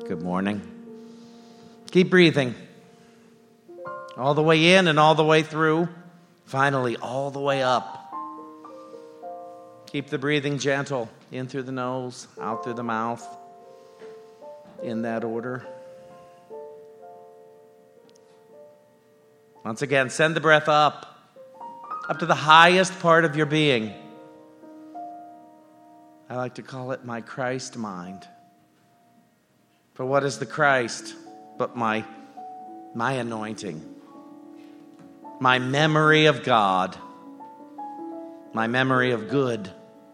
Good morning. Keep breathing. All the way in and all the way through. Finally, all the way up. Keep the breathing gentle. In through the nose, out through the mouth. In that order. Once again, send the breath up to the highest part of your being. I like to call it my Christ mind. For what is the Christ but my anointing, my memory of God, my memory of good.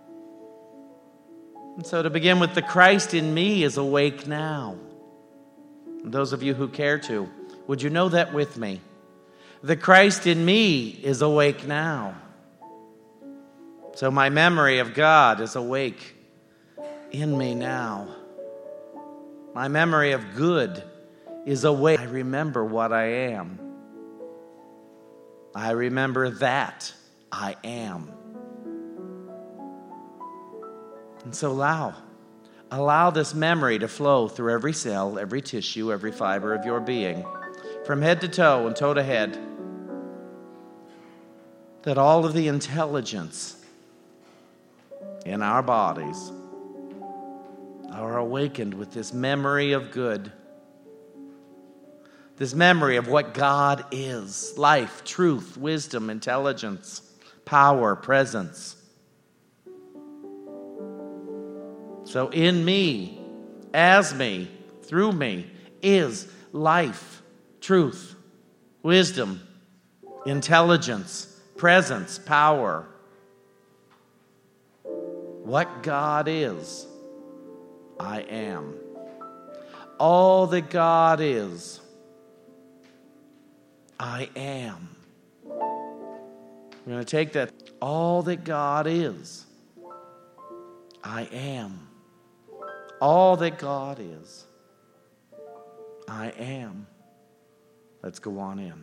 And so to begin with, the Christ in me is awake now. And those of you who care to, would you know that with me? The Christ in me is awake now. So my memory of God is awake in me now. My memory of good is awake. I remember what I am. I remember that I am. And so allow this memory to flow through every cell, every tissue, every fiber of your being, from head to toe and toe to head, that all of the intelligence in our bodies are awakened with this memory of good. This memory of what God is. Life, truth, wisdom, intelligence, power, presence. So in me, as me, through me, is life, truth, wisdom, intelligence, presence, power. What God is, I am. All that God is, I am. We're going to take that. All that God is, I am. All that God is, I am. Let's go on in.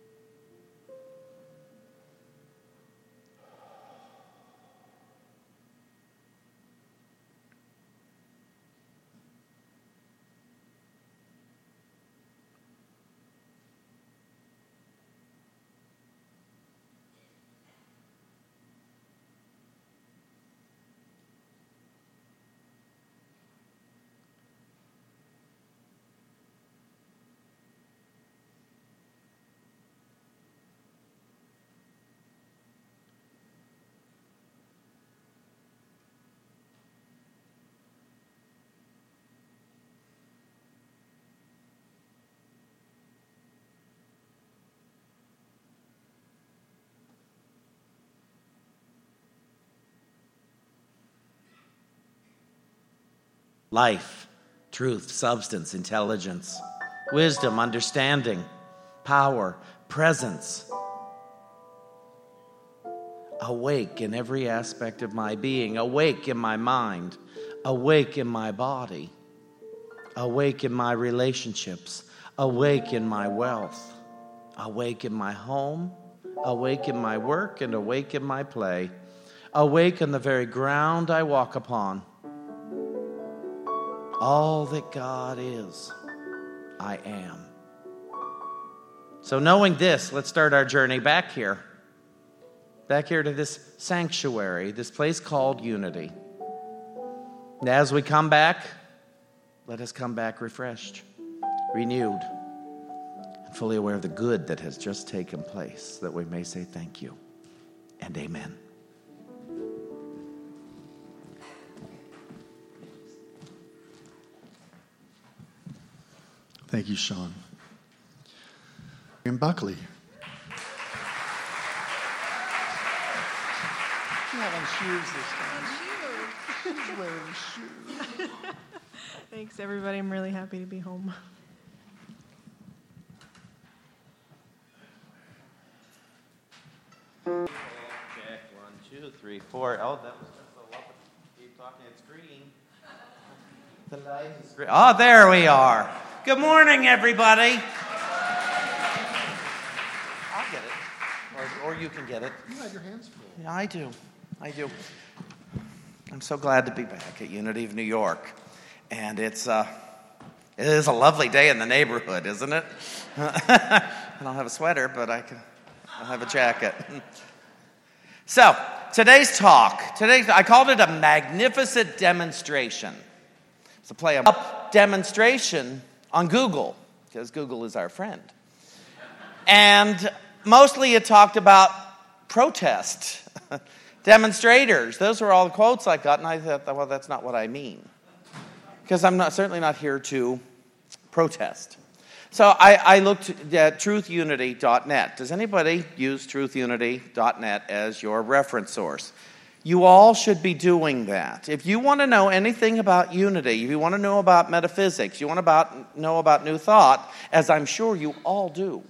Life, truth, substance, intelligence, wisdom, understanding, power, presence. Awake in every aspect of my being. Awake in my mind. Awake in my body. Awake in my relationships. Awake in my wealth. Awake in my home. Awake in my work and awake in my play. Awake in the very ground I walk upon. All that God is, I am. So knowing this, let's start our journey back here to this sanctuary, this place called unity. And as we come back, let us come back refreshed, renewed, and fully aware of the good that has just taken place, that we may say thank you and amen. Thank you, Sean. And Buckley. She's having shoes this time. She's wearing shoes. Thanks, everybody. I'm really happy to be home. Check, 1, 2, 3, 4. Oh, that was just a lot of keep talking. It's green. The light is green. Oh, there we are. Good morning, everybody. I'll get it. Or you can get it. You had your hands full. Yeah, I do. I'm so glad to be back at Unity of New York. And it's It is a lovely day in the neighborhood, isn't it? I don't have a sweater, but I'll have a jacket. So, today's talk, I called it a magnificent demonstration. It's a play up demonstration on Google, because Google is our friend. And mostly it talked about protest, demonstrators. Those were all the quotes I got, and I thought, well, that's not what I mean. Because I'm certainly not here to protest. So I looked at truthunity.net. Does anybody use truthunity.net as your reference source? You all should be doing that. If you want to know anything about unity, if you want to know about metaphysics, you want to know about New Thought, as I'm sure you all do,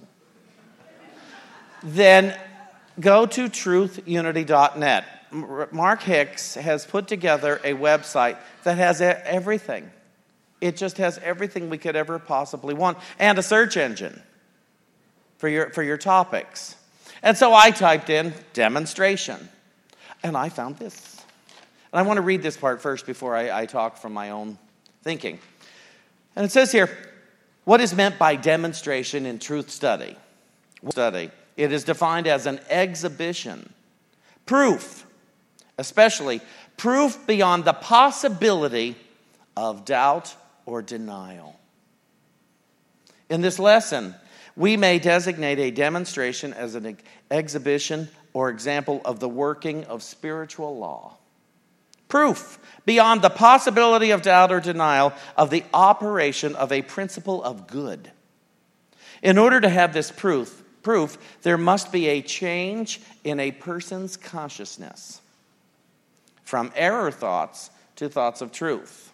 then go to truthunity.net. Mark Hicks has put together a website that has everything. It just has everything we could ever possibly want, and a search engine for your topics. And so I typed in demonstration, and I found this. And I want to read this part first before I talk from my own thinking. And it says here, what is meant by demonstration in truth study? It is defined as an exhibition, proof, especially proof beyond the possibility of doubt or denial. In this lesson, we may designate a demonstration as an exhibition or example of the working of spiritual law. Proof beyond the possibility of doubt or denial of the operation of a principle of good. In order to have this proof, there must be a change in a person's consciousness from error thoughts to thoughts of truth.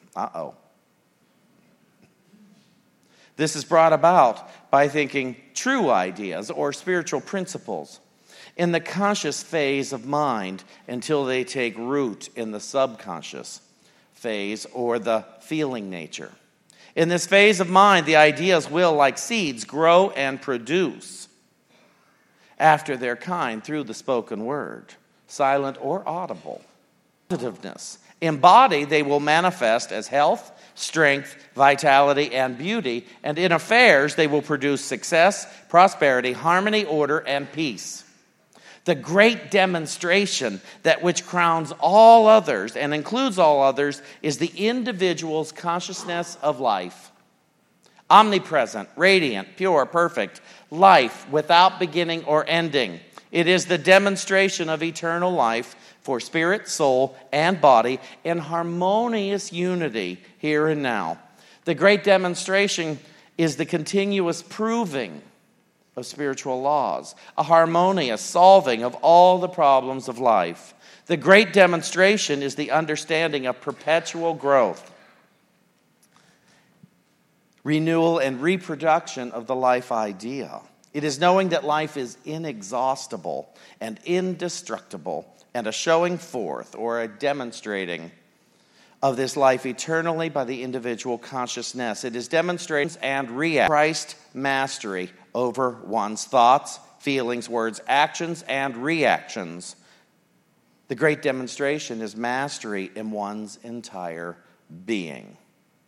This is brought about by thinking true ideas or spiritual principles in the conscious phase of mind until they take root in the subconscious phase or the feeling nature. In this phase of mind, the ideas will, like seeds, grow and produce after their kind through the spoken word, silent or audible. Positiveness. In body, they will manifest as health, strength, vitality, and beauty. And in affairs, they will produce success, prosperity, harmony, order, and peace. The great demonstration that which crowns all others and includes all others is the individual's consciousness of life. Omnipresent, radiant, pure, perfect, life without beginning or ending. It is the demonstration of eternal life for spirit, soul, and body in harmonious unity here and now. The great demonstration is the continuous proving of spiritual laws, a harmonious solving of all the problems of life. The great demonstration is the understanding of perpetual growth, renewal, and reproduction of the life idea. It is knowing that life is inexhaustible and indestructible, and a showing forth or a demonstrating of this life eternally by the individual consciousness. It is demonstrations and Christ mastery over one's thoughts, feelings, words, actions, and reactions. The great demonstration is mastery in one's entire being.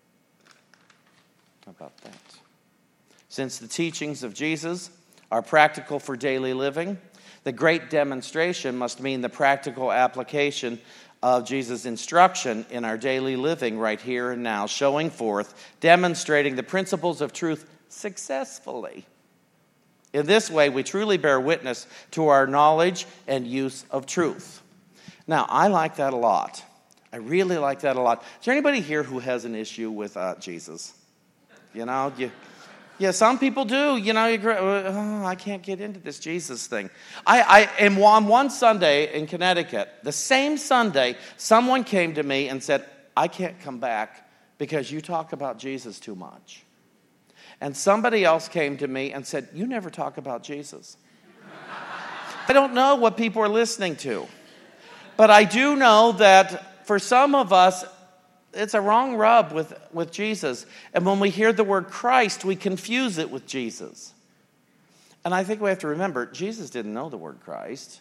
How about that? Since the teachings of Jesus are practical for daily living, the great demonstration must mean the practical application of Jesus' instruction in our daily living right here and now, showing forth, demonstrating the principles of truth successfully. In this way, we truly bear witness to our knowledge and use of truth. Now, I like that a lot. I really like that a lot. Is there anybody here who has an issue with Jesus? Yeah, some people do. I can't get into this Jesus thing. On one Sunday in Connecticut, the same Sunday, someone came to me and said, I can't come back because you talk about Jesus too much. And somebody else came to me and said, you never talk about Jesus. I don't know what people are listening to. But I do know that for some of us, it's a wrong rub with Jesus. And when we hear the word Christ, we confuse it with Jesus. And I think we have to remember, Jesus didn't know the word Christ.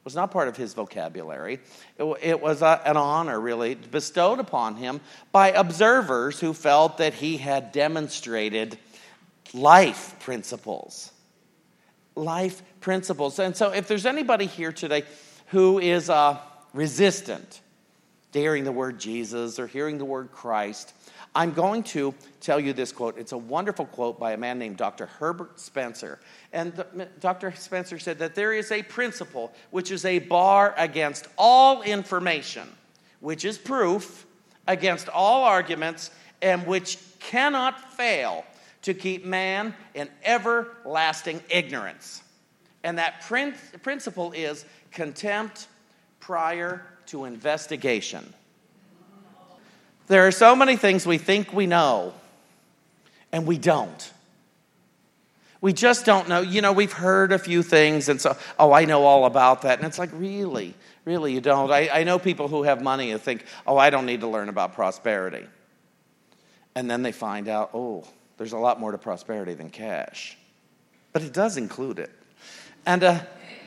was not part of his vocabulary. It was an honor, really, bestowed upon him by observers who felt that he had demonstrated life principles. Life principles. And so if there's anybody here today who is resistant to hearing the word Jesus or hearing the word Christ, I'm going to tell you this quote. It's a wonderful quote by a man named Dr. Herbert Spencer. And Dr. Spencer said that there is a principle which is a bar against all information, which is proof against all arguments, and which cannot fail to keep man in everlasting ignorance. And that principle is contempt prior to investigation. There are so many things we think we know, and we don't. We just don't know. You know, we've heard a few things, and so, I know all about that. And it's like, really? Really, you don't? I know people who have money and think, I don't need to learn about prosperity. And then they find out, there's a lot more to prosperity than cash. But it does include it. And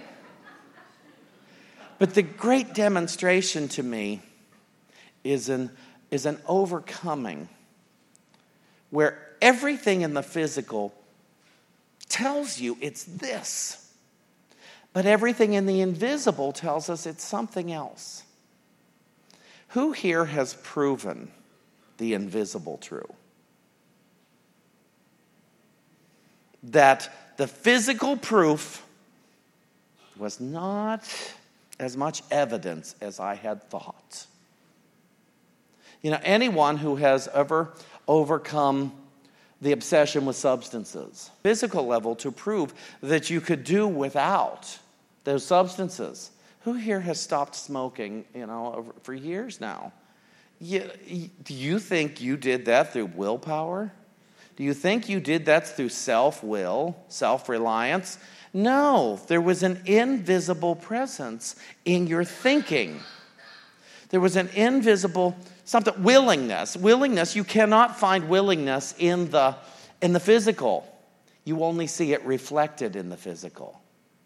but the great demonstration to me is an overcoming where everything in the physical tells you it's this, but everything in the invisible tells us it's something else. Who here has proven the invisible true? That the physical proof was not as much evidence as I had thought. You know, anyone who has ever overcome the obsession with substances, physical level, to prove that you could do without those substances. Who here has stopped smoking, for years now? Do you think you did that through willpower? Do you think you did that through self-will, self-reliance? No, there was an invisible presence in your thinking. There was an invisible something, willingness. Willingness, you cannot find willingness in the physical. You only see it reflected in the physical.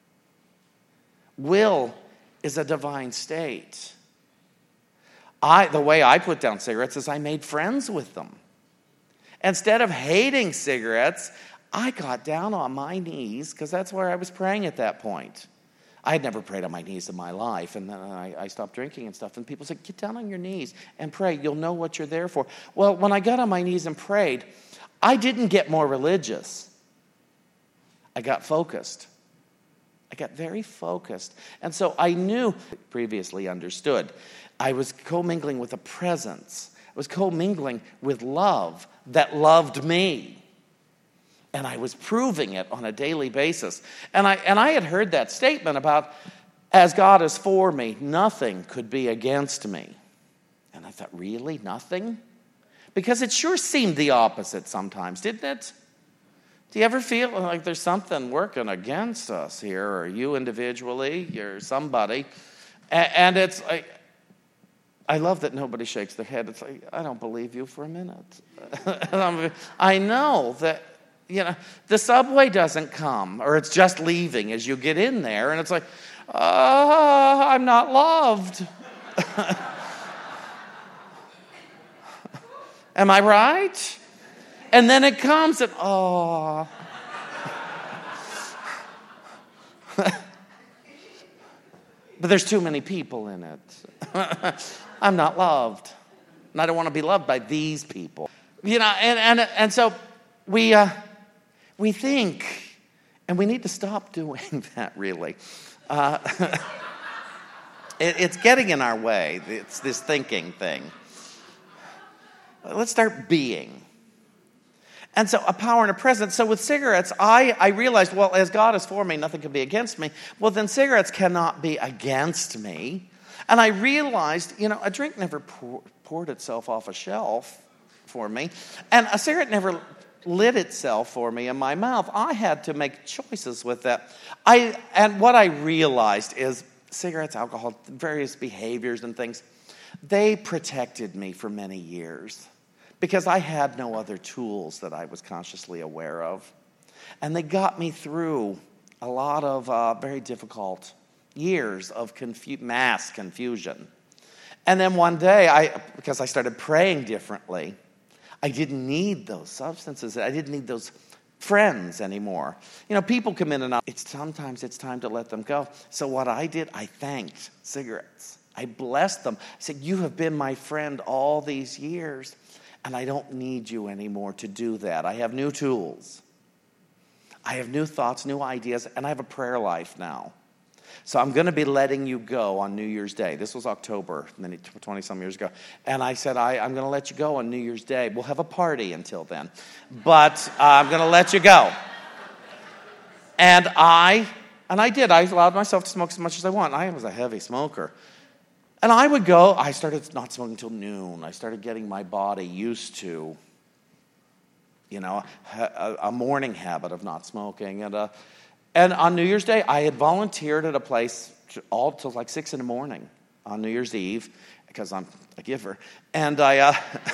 Will is a divine state. The way I put down cigarettes is I made friends with them. Instead of hating cigarettes, I got down on my knees because that's where I was praying at that point. I had never prayed on my knees in my life, and then I stopped drinking and stuff, and people said, get down on your knees and pray. You'll know what you're there for. Well, when I got on my knees and prayed, I didn't get more religious. I got focused. I got very focused. And so I knew, previously understood, I was commingling with a presence. I was commingling with love that loved me. And I was proving it on a daily basis. And I had heard that statement about, as God is for me, nothing could be against me. And I thought, really? Nothing? Because it sure seemed the opposite sometimes, didn't it? Do you ever feel like there's something working against us here, or you individually, or somebody? And it's like, I love that nobody shakes their head. It's like, I don't believe you for a minute. I know that, the subway doesn't come, or it's just leaving as you get in there, and it's like, I'm not loved. Am I right? And then it comes and, But there's too many people in it. I'm not loved. And I don't want to be loved by these people. And so we think, and we need to stop doing that, really. It's getting in our way. It's this thinking thing. Let's start being. And so a power and a presence. So with cigarettes, I realized, well, as God is for me, nothing can be against me. Well, then cigarettes cannot be against me. And I realized, a drink never poured itself off a shelf for me. And a cigarette never lit itself for me in my mouth. I had to make choices with that. And what I realized is cigarettes, alcohol, various behaviors and things, they protected me for many years because I had no other tools that I was consciously aware of. And they got me through a lot of very difficult Years of mass confusion. And then one day, because I started praying differently, I didn't need those substances. I didn't need those friends anymore. People come in and out. Sometimes it's time to let them go. So what I did, I thanked cigarettes. I blessed them. I said, you have been my friend all these years, and I don't need you anymore to do that. I have new tools. I have new thoughts, new ideas, and I have a prayer life now. So I'm going to be letting you go on New Year's Day. This was October, 20-some years ago. And I said, I'm going to let you go on New Year's Day. We'll have a party until then. But I'm going to let you go. And I did. I allowed myself to smoke as much as I want. I was a heavy smoker. And I would go. I started not smoking until noon. I started getting my body used to, a morning habit of not smoking. And on New Year's Day, I had volunteered at a place all till like 6 a.m. on New Year's Eve, because I'm a giver. And I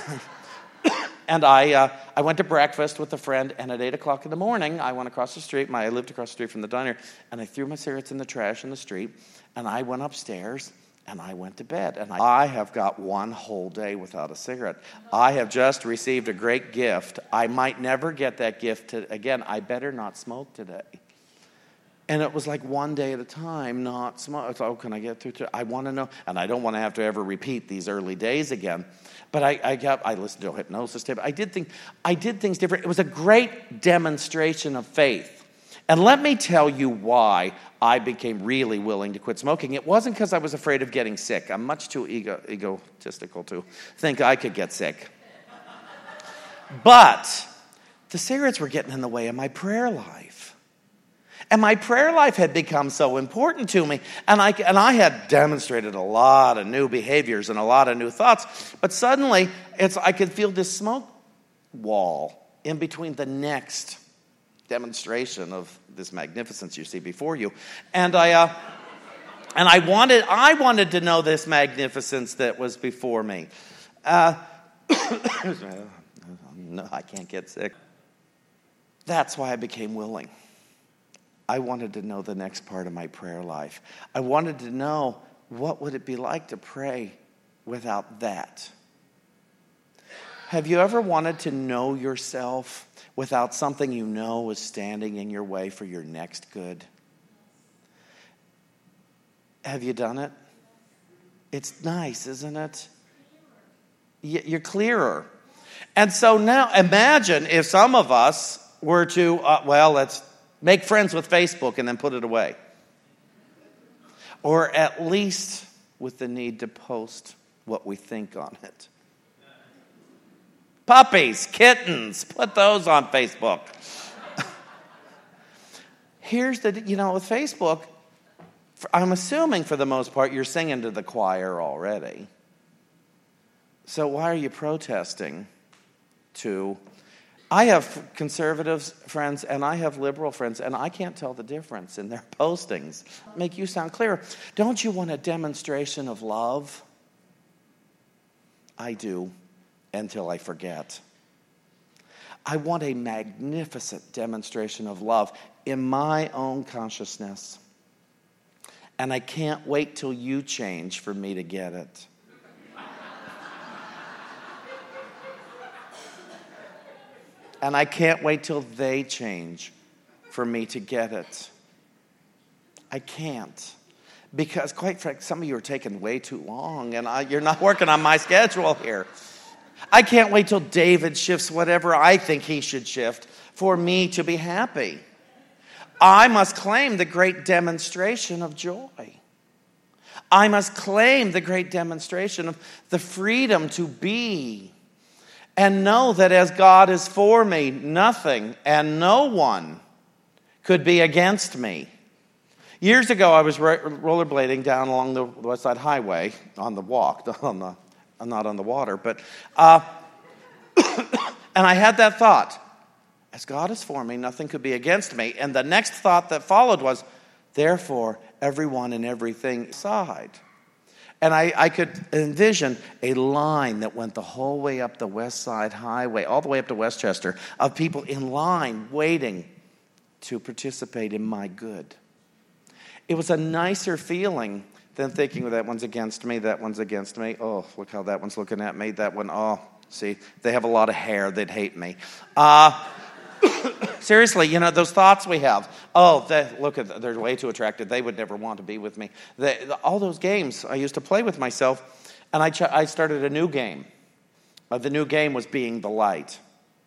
went to breakfast with a friend, and at 8 o'clock in the morning, I went across the street. I lived across the street from the diner, and I threw my cigarettes in the trash in the street, and I went upstairs, and I went to bed. And I have got one whole day without a cigarette. I have just received a great gift. I might never get that gift again. I better not smoke today. And it was like one day at a time, not smoke. Oh, can I get through to? I want to know, and I don't want to have to ever repeat these early days again. But I listened to a hypnosis tape. I did things different. It was a great demonstration of faith. And let me tell you why I became really willing to quit smoking. It wasn't because I was afraid of getting sick. I'm much too egotistical to think I could get sick. But the cigarettes were getting in the way of my prayer life. And my prayer life had become so important to me. And I had demonstrated a lot of new behaviors and a lot of new thoughts. But suddenly, I could feel this smoke wall in between the next demonstration of this magnificence you see before you. And I wanted to know this magnificence that was before me. No, I can't get sick. That's why I became willing. I wanted to know the next part of my prayer life. I wanted to know, what would it be like to pray without that? Have you ever wanted to know yourself without something you know is standing in your way for your next good? Have you done it? It's nice, isn't it? You're clearer. And so now imagine if some of us were to, let's make friends with Facebook and then put it away. Or at least with the need to post what we think on it. Puppies, kittens, put those on Facebook. Here's with Facebook, I'm assuming for the most part you're singing to the choir already. So why are you protesting to? I have conservative friends and I have liberal friends, and I can't tell the difference in their postings. Make you sound clearer. Don't you want a demonstration of love? I do, until I forget. I want a magnificent demonstration of love in my own consciousness. And I can't wait till you change for me to get it. And I can't wait till they change for me to get it. I can't. Because, quite frankly, some of you are taking way too long, and you're not working on my schedule here. I can't wait till David shifts whatever I think he should shift for me to be happy. I must claim the great demonstration of joy. I must claim the great demonstration of the freedom to be. And know that as God is for me, nothing and no one could be against me. Years ago, I was rollerblading down along the West Side Highway on the walk, not on the water. But and I had that thought, as God is for me, nothing could be against me. And the next thought that followed was, therefore, everyone and everything side. And I could envision a line that went the whole way up the West Side Highway, all the way up to Westchester, of people in line waiting to participate in my good. It was a nicer feeling than thinking, well, that one's against me, that one's against me. Oh, look how that one's looking at me. That one, oh, see, they have a lot of hair. They'd hate me. Seriously, those thoughts we have. Oh, they're way too attractive. They would never want to be with me. All those games I used to play with myself, and I started a new game. The new game was being the light.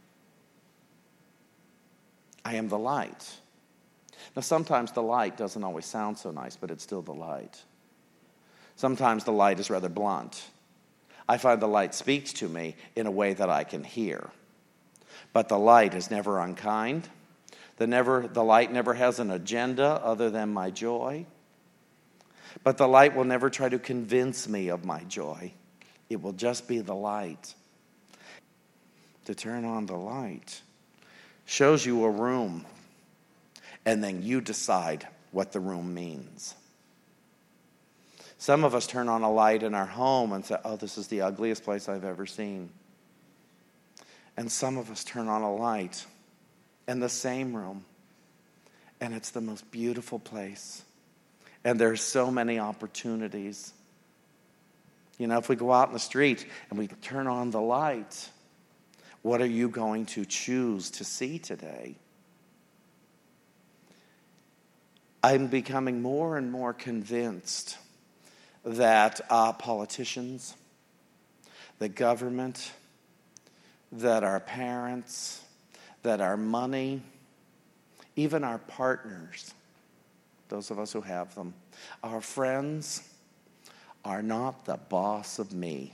I am the light. Now, sometimes the light doesn't always sound so nice, but it's still the light. Sometimes the light is rather blunt. I find the light speaks to me in a way that I can hear. But the light is never unkind. The light never has an agenda other than my joy. But the light will never try to convince me of my joy. It will just be the light. To turn on the light shows you a room, and then you decide what the room means. Some of us turn on a light in our home and say, oh, this is the ugliest place I've ever seen. And some of us turn on a light in the same room, and it's the most beautiful place. And there's so many opportunities. If we go out in the street and we turn on the light, what are you going to choose to see today? I'm becoming more and more convinced that politicians, the government, that our parents, that our money, even our partners, those of us who have them, our friends, are not the boss of me.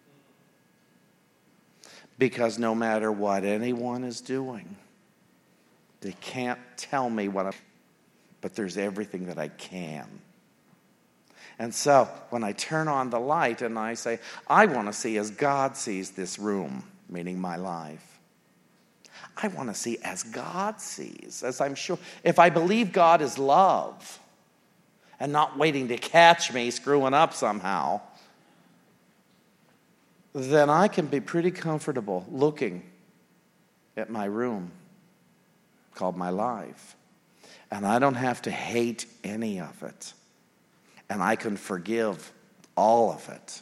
Because no matter what anyone is doing, they can't tell me but there's everything that I can. And so when I turn on the light and I say, I want to see as God sees this room, meaning my life. I want to see as God sees, as I'm sure. If I believe God is love and not waiting to catch me screwing up somehow, then I can be pretty comfortable looking at my room called my life. And I don't have to hate any of it. And I can forgive all of it.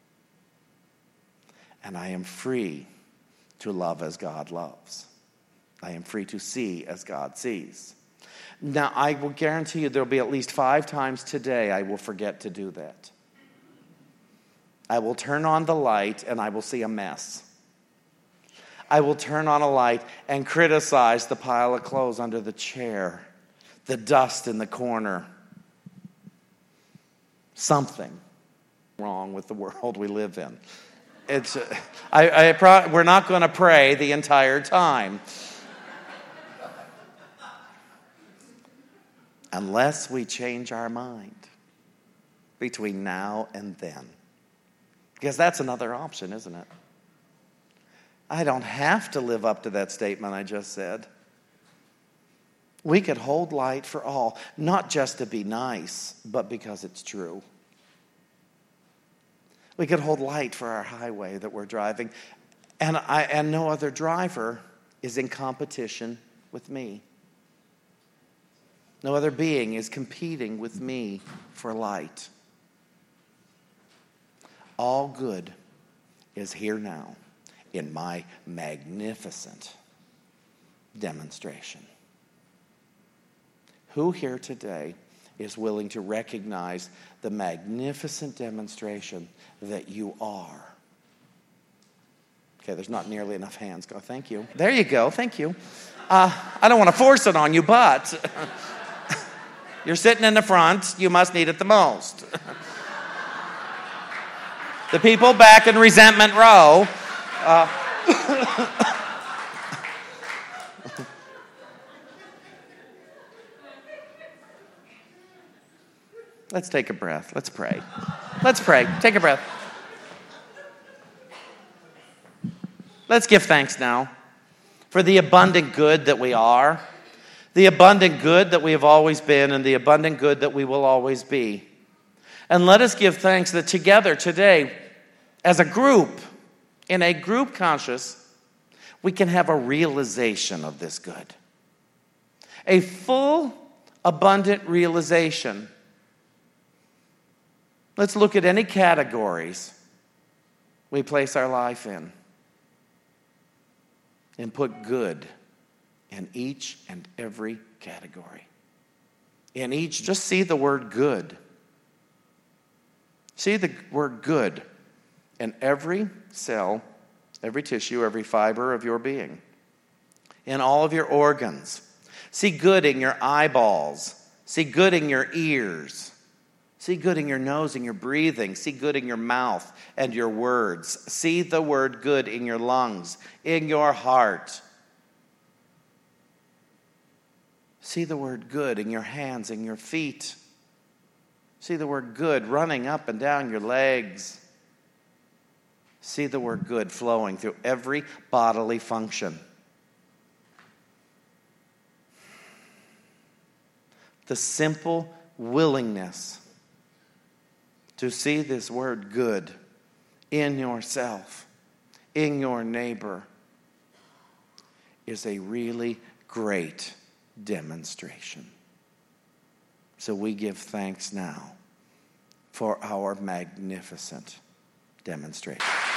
And I am free to love as God loves. I am free to see as God sees. Now, I will guarantee you there will be at least 5 times today I will forget to do that. I will turn on the light and I will see a mess. I will turn on a light and criticize the pile of clothes under the chair, the dust in the corner. Something wrong with the world we live in. We're not going to pray the entire time. Unless we change our mind between now and then. Because that's another option, isn't it? I don't have to live up to that statement I just said. We could hold light for all, not just to be nice, but because it's true. We could hold light for our highway that we're driving, and no other driver is in competition with me. No other being is competing with me for light. All good is here now in my magnificent demonstration. Who here today is willing to recognize the magnificent demonstration that you are? Okay, there's not nearly enough hands. Go, thank you. There you go, thank you. I don't want to force it on you, but you're sitting in the front. You must need it the most. The people back in resentment row. Let's take a breath. Let's pray. Let's pray. Take a breath. Let's give thanks now for the abundant good that we are, the abundant good that we have always been, and the abundant good that we will always be. And let us give thanks that together today, as a group, in a group conscious, we can have a realization of this good. A full abundant realization. Let's look at any categories we place our life in and put good in each and every category. In each, just see the word good. See the word good in every cell, every tissue, every fiber of your being, in all of your organs. See good in your eyeballs. See good in your ears. See good in your nose and your breathing. See good in your mouth and your words. See the word good in your lungs, in your heart. See the word good in your hands and your feet. See the word good running up and down your legs. See the word good flowing through every bodily function. The simple willingness to see this word good in yourself, in your neighbor, is a really great demonstration. So we give thanks now for our magnificent demonstration.